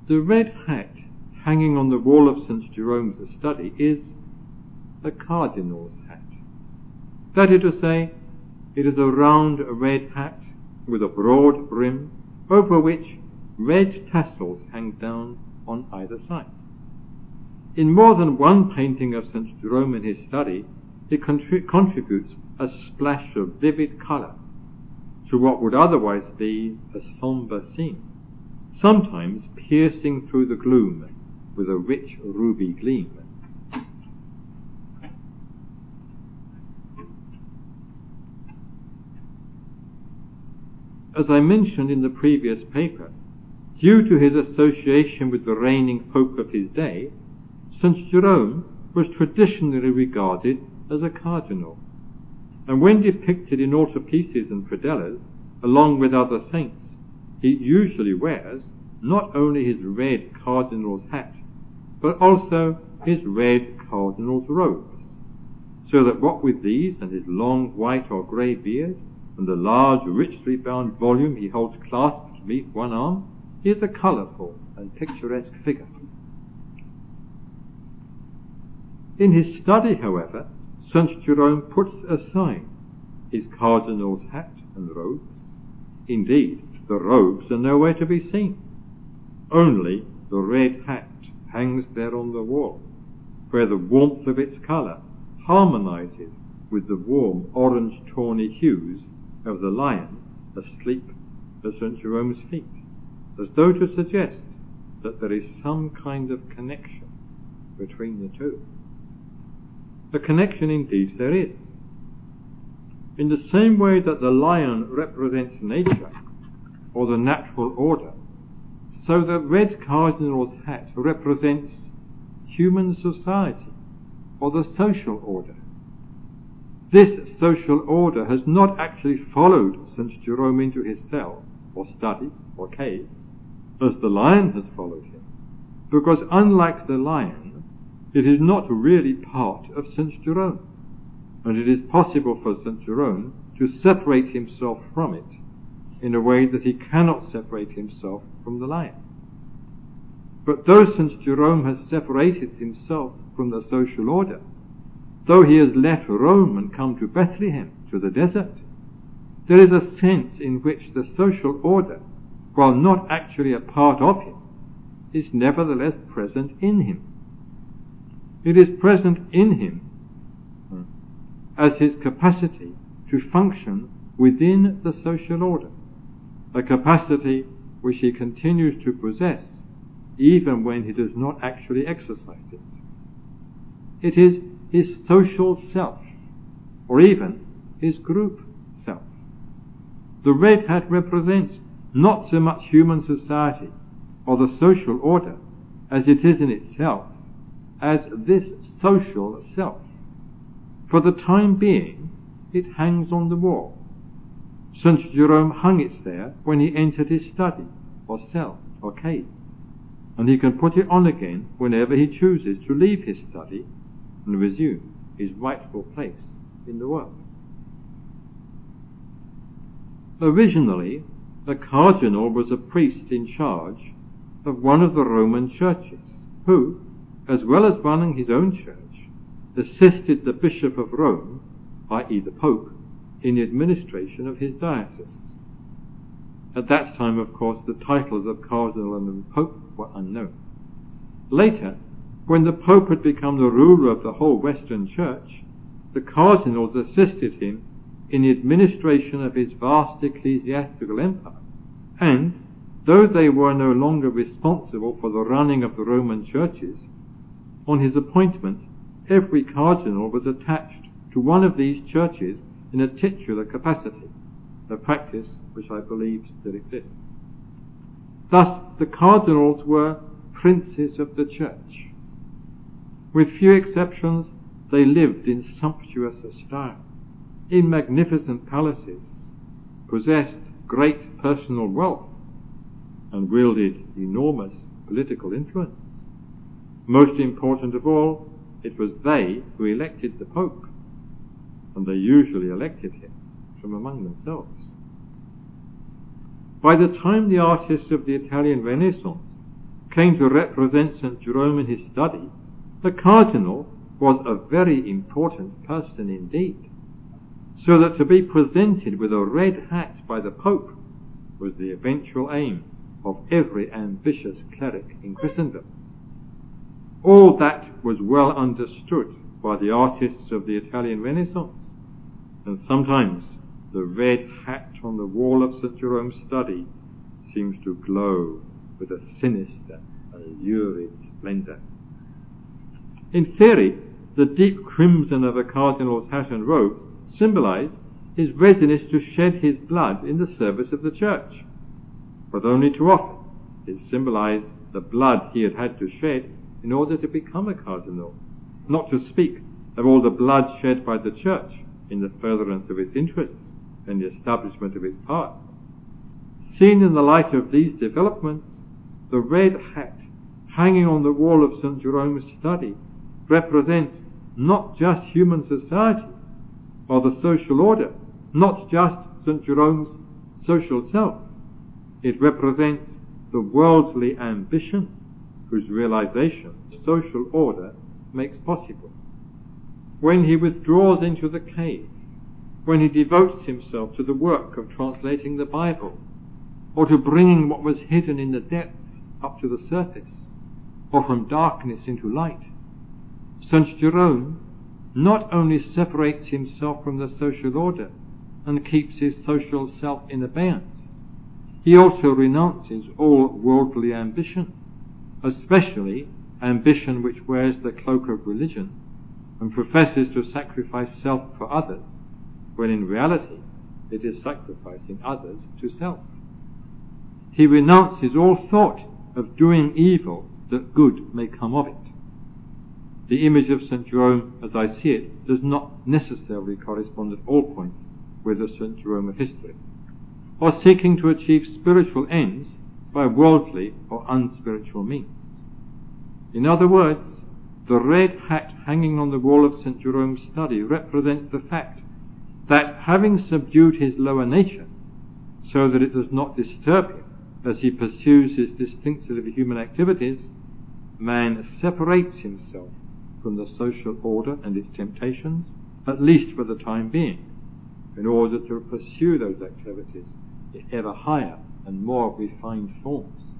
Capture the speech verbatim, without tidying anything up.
The red hat hanging on the wall of Saint Jerome's study is a cardinal's hat. That is to say, it is a round red hat with a broad brim over which red tassels hang down on either side. In more than one painting of Saint Jerome in his study, it contri- contributes a splash of vivid colour to what would otherwise be a sombre scene, sometimes piercing through the gloom with a rich ruby gleam. As I mentioned in the previous paper, due to his association with the reigning pope of his day, Saint Jerome was traditionally regarded as a cardinal, and when depicted in altarpieces and predellas, along with other saints, he usually wears not only his red cardinal's hat, but also his red cardinal's robes, so that what with these and his long white or grey beard, and the large richly bound volume he holds clasped beneath one arm, he is a colourful and picturesque figure. In his study, however, Saint Jerome puts aside his cardinal's hat and robes. Indeed, the robes are nowhere to be seen. Only the red hat hangs there on the wall, where the warmth of its colour harmonises with the warm orange tawny hues of the lion asleep at Saint Jerome's feet, as though to suggest that there is some kind of connection between the two. A connection indeed there is. In the same way that the lion represents nature, or the natural order, so the red cardinal's hat represents human society, or the social order. This social order has not actually followed Saint Jerome into his cell, or study, or cave, as the lion has followed him, because unlike the lion, it is not really part of Saint Jerome, and it is possible for Saint Jerome to separate himself from it in a way that he cannot separate himself from the lion. But though Saint Jerome has separated himself from the social order, though he has left Rome and come to Bethlehem, to the desert, there is a sense in which the social order, while not actually a part of him, is nevertheless present in him. It is present in him as his capacity to function within the social order, a capacity which he continues to possess even when he does not actually exercise it. It is his social self, or even his group self. The red hat represents not so much human society or the social order as it is in itself, as this social self. For the time being, it hangs on the wall. Saint Jerome hung it there when he entered his study, or cell, or cave, and he can put it on again whenever he chooses to leave his study and resume his rightful place in the world. Originally, the cardinal was a priest in charge of one of the Roman churches, who, as well as running his own church, assisted the Bishop of Rome, that is the Pope, in the administration of his diocese. At that time, of course, the titles of Cardinal and Pope were unknown. Later, when the Pope had become the ruler of the whole Western Church, the cardinals assisted him in the administration of his vast ecclesiastical empire, and, though they were no longer responsible for the running of the Roman churches, on his appointment, every cardinal was attached to one of these churches in a titular capacity, a practice which I believe still exists. Thus, the cardinals were princes of the church. With few exceptions, they lived in sumptuous style, in magnificent palaces, possessed great personal wealth, and wielded enormous political influence. Most important of all, it was they who elected the Pope, and they usually elected him from among themselves. By the time the artists of the Italian Renaissance came to represent Saint Jerome in his study, the cardinal was a very important person indeed, so that to be presented with a red hat by the Pope was the eventual aim of every ambitious cleric in Christendom. All that was well understood by the artists of the Italian Renaissance, and sometimes the red hat on the wall of Saint Jerome's study seems to glow with a sinister and lurid splendour. In theory, the deep crimson of a cardinal's hat and robe symbolized his readiness to shed his blood in the service of the Church, but only too often it symbolized the blood he had had to shed in order to become a cardinal, not to speak of all the blood shed by the Church in the furtherance of its interests and the establishment of its power. Seen in the light of these developments, the red hat hanging on the wall of Saint Jerome's study represents not just human society or the social order, not just Saint Jerome's social self. It represents the worldly ambition whose realization the social order makes possible. When he withdraws into the cave, when he devotes himself to the work of translating the Bible, or to bringing what was hidden in the depths up to the surface, or from darkness into light, Saint Jerome not only separates himself from the social order and keeps his social self in abeyance, he also renounces all worldly ambition, especially ambition which wears the cloak of religion and professes to sacrifice self for others, when in reality it is sacrificing others to self. He renounces all thought of doing evil that good may come of it. The image of Saint Jerome, as I see it, does not necessarily correspond at all points with the Saint Jerome of history, or seeking to achieve spiritual ends by worldly or unspiritual means. In other words, the red hat hanging on the wall of Saint Jerome's study represents the fact that, having subdued his lower nature so that it does not disturb him as he pursues his distinctively human activities, man separates himself from the social order and its temptations, at least for the time being, in order to pursue those activities in ever higher and more refined forms.